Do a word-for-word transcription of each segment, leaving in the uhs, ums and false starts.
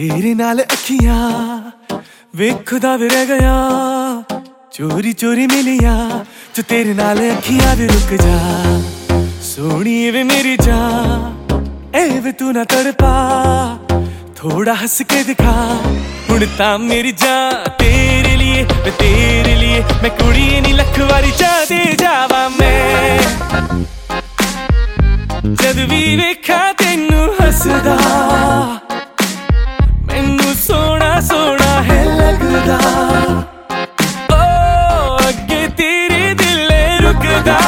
तेरे नाल अखियां वेखदा वे रह गया, चोरी चोरी मिलिया जो तेरे नाल अखियां वे रुक जा। सोनी वे मेरी जान ए वे तू ना तड़पा, थोड़ा हंस के दिखा हुण तां मेरी जान तेरे लिए वे तेरे लिए मैं कुड़ी नी लख वारी चाह दे जावा मैं। जद भी वेखा तेनू हसदा मैनू सोना सोना है लगदा, ओ अगे तेरे दिल रुकदा।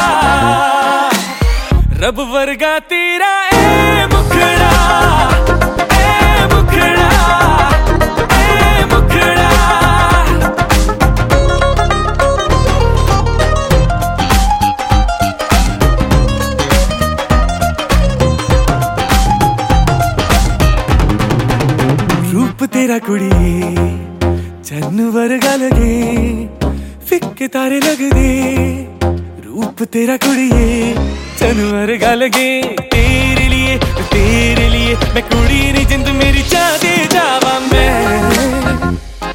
रब वर्गा तेरा ए मुखड़ा, ए मुखड़ा, ए मुखड़ा। रूप तेरा कुड़िए चन्न वर्गा लगे, फिक्के तारे लगदे। रूप तेरा कुड़िए चन्न वर्गा लगे, तेरे लिए तेरे लिए मैं कुड़ी नी जिंद मेरी चाह दे जावा मैं।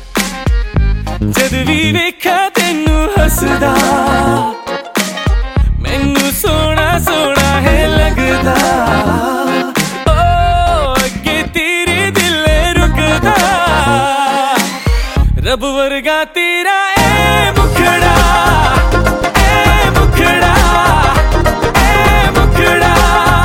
जद भी वेखा तेनू हसदा मैनू सोना सोना है लगदा, रब वर्गा तेरा ए मुखड़ा, ए मुखड़ा, ए मुखड़ा।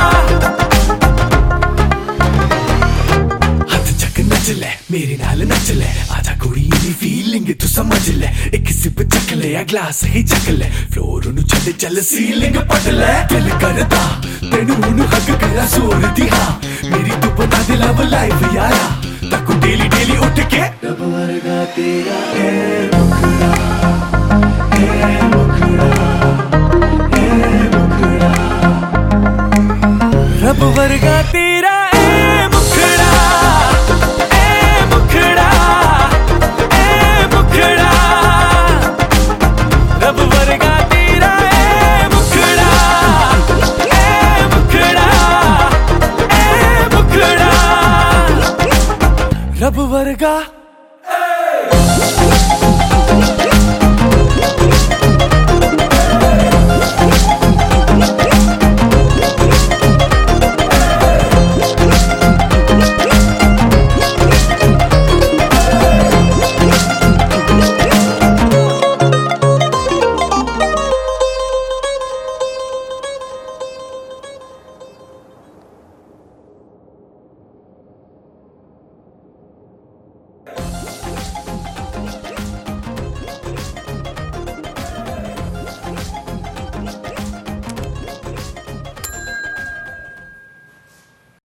हथ चक नच ले मेरे नाल नच ले, आजा कुड़ी दी फीलिंग तू समझ ले। एक सिप चक ले या ग्लास ही चक ले, फ्लोर नु छड़ चल सीलिंग पट ले। दिल करदा तेनू हुण हक करा जोर दी हां, मेरी तू बता दे लव लाइफ यारा ताकू डेली डेली उठ के। रब वर्गा तेरा ए मुखड़ा, ए मुखड़ा, ए मुखड़ा। रब वर्गा तेरा